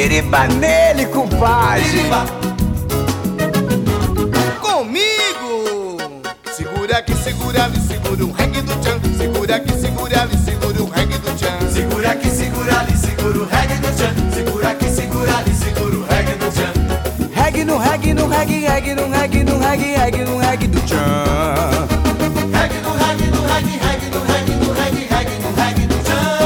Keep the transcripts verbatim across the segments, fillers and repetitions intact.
Biriba nele, compadre. Biriba. Comigo. Segura aqui, segura ali, segura o reggae do tchan. Segura aqui, segura ali, segura o reggae do tchan. Segura aqui, segura ali, segura o reggae do tchan. Segura aqui, segura ali, segura o reggae do tchan. Reggae no reggae, no reggae, reggae no reggae, no reggae, reggae no reggae do tchan. Reggae no reggae, no reggae, reggae no reggae, no reggae, reggae no reggae do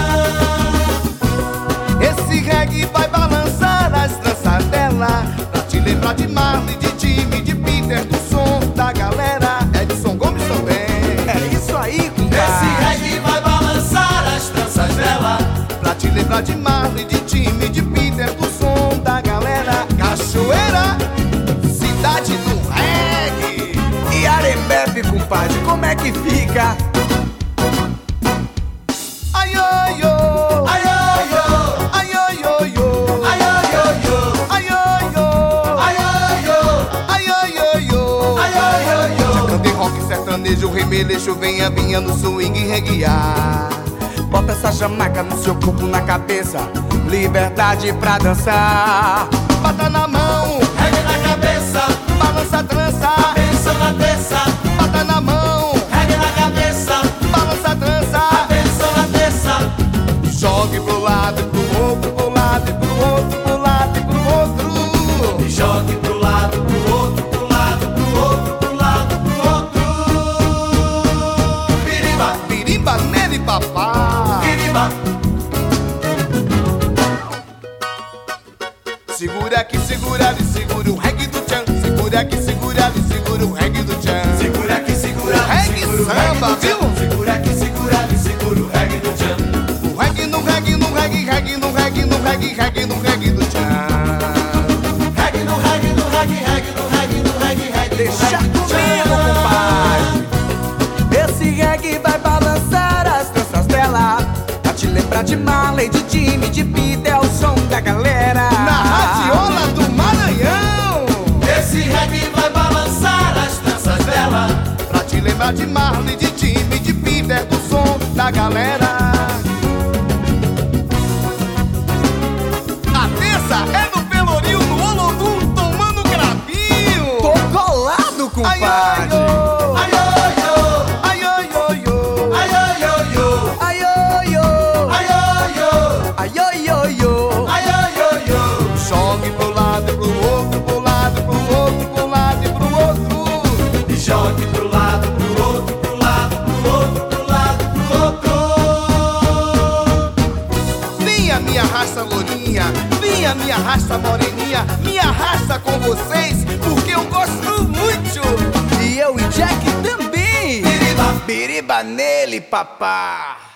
tchan. Esse reggae vai balançar as tranças dela, pra te lembrar de Marley, de Jimmy, de Peter, do som da galera. Edson Gomes também. É isso aí, compadre. Esse reggae vai balançar as tranças dela, Pra te lembrar de Marley, de Jimmy, de Peter, do som da galera. Cachoeira, cidade do reggae. E Arembepe, compadre, como é que fica? Ai, ai, ai. ai, ai, ai, Ai, ai, ai, ai, ai, ai, ai, ai, ai, ai, ai, ai, ai, ai, ai, ai, ai, ai, Já cantei rock sertanejo, remeleixo, venha, vinha no swing reguear. Bota essa jamaica no seu corpo, na cabeça, liberdade pra dançar. Bata na mão, reggae na cabeça, balança a trança. pensa na terça. Bata na mão, Reggae na cabeça, balança a trança. pensa na terça. Jogue pro lado e pro outro, pro lado e pro outro, pro lado e pro outro. E jogue pro lado, pro outro, pro lado, pro outro, pro lado, pro outro. Biriba, Biriba nele, papá. biriba. Segura aqui, segura ali, segura o reggae do tchan. Segura aqui, segura ali, segura o reggae do tchan. Segura aqui, segura ali, Reggae segura o samba, reggae do tchan. viu? Segura aqui, segura ali, segura o reggae do tchan. O reggae no reggae, no reggae, reggae no reggae, no reggae, reggae no reggae do tchan. Reggae no reggae, no reggae, reggae no reggae, no reggae, reggae. Deixa comigo, compadre. Esse reggae vai balançar as tranças dela, pra te lembrar de Marley, de Jimmy, de Peter, é o som da galera. Na radiola do Maranhão. Esse reggae vai balançar as tranças dela, Pra te lembrar de Marley, de Jimmy, de Peter, do som da galera. A terça é no Pelourinho, no Olodum, tomando gravinho. Tô colado, Ai, ai, compadre. ô. ai, ai, Ai, ai, ai, ô. ai, ai, ai, Ai, oi, oi. ai, ai, Ai, oi, oi, oi. ai, ai, ai, Jogue pro lado e pro outro, pro lado e pro outro, pro lado e pro outro. e jogue pro lado, pro outro, pro lado, pro outro, pro lado, pro outro. Vinha minha raça lourinha, vinha minha raça moreninha, minha raça com vocês, porque eu gosto muito. E eu e Jack também. Biriba. Biriba nele, papá.